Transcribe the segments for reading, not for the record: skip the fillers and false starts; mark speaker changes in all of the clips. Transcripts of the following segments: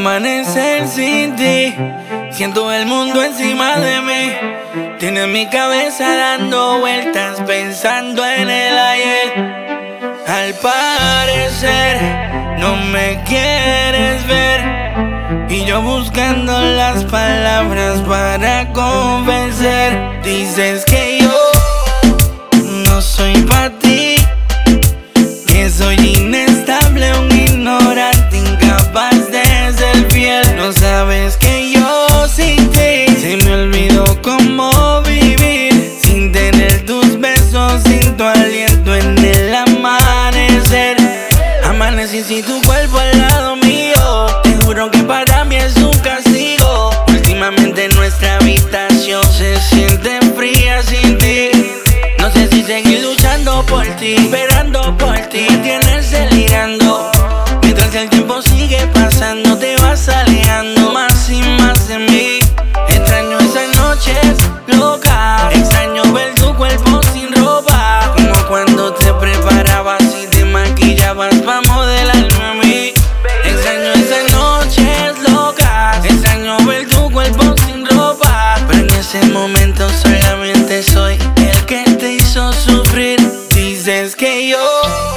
Speaker 1: amanecer sin ti, siento el mundo encima de mí. Tienes mi cabeza dando vueltas pensando en el ayer. Al parecer no me quieres ver y yo buscando las palabras para convencer. Dices que yo no soy para ti, que soy inestable, un ignorante, incapaz de ser fiel. No sabes que yo sin ti se me olvidó cómo vivir, sin tener tus besos, sin tu aliento en el amanecer. Amanecí sin tu cuerpo al lado mío, te juro que para mí es un castigo. Últimamente nuestra habitación se siente fría sin ti. No sé si seguir luchando por ti, esperando por ti, tienes delirando. Mientras el tiempo sigue pasando, te vas alejando más y más de mí. Extraño esas noches locas, extraño ver tu cuerpo sin ropa, como cuando te preparabas y te maquillabas pa' modelarme a mí. Extraño esas noches locas, extraño ver tu cuerpo sin ropa, pero en ese momento solamente soy el que te hizo sufrir. Dices que yo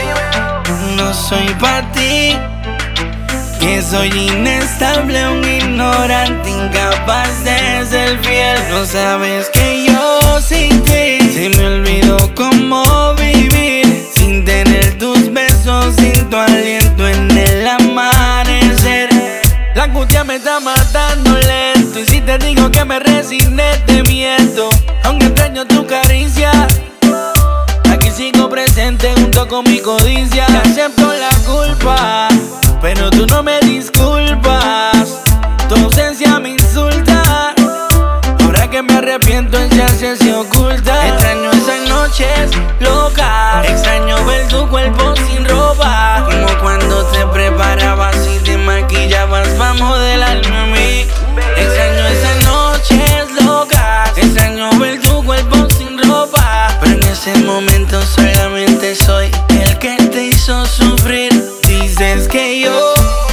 Speaker 1: no soy pa' ti, que soy inestable, un ignorante, incapaz de ser fiel. No sabes que yo sin ti se me olvidó cómo vivir, sin tener tus besos, sin tu aliento en el amanecer. La angustia me está matando lento, y si te digo que me resigné te miento. Aunque extraño tu caricia, aquí sigo presente junto con mi codicia. Te acepto la culpa, pero tú no me disculpas. Tu ausencia me insulta, ahora que me arrepiento ella se oculta. Extraño esas noches locas, extraño ver tu cuerpo sin ropa, como cuando te preparabas y te maquillabas pa' modelarme a mí. Extraño esas noches locas, extraño ver tu cuerpo sin ropa, pero en ese momento solamente soy el que te hizo sufrir. Dices que yo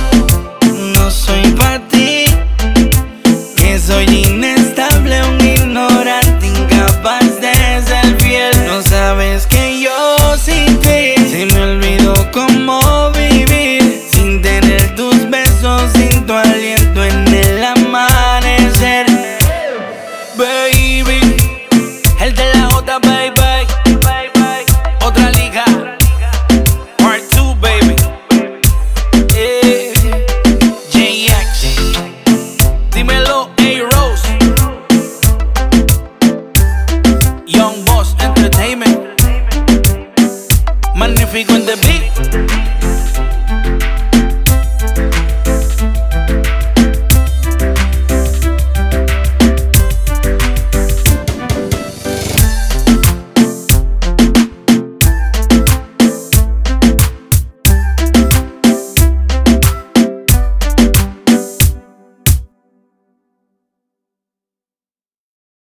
Speaker 1: no soy pa' ti, que soy inestable, un ignorante, incapaz de ser fiel. No sabes que yo sin ti se me olvidó cómo vivir, sin tener tus besos, sin tu aliento en el amanecer. Baby, el de la J, baby.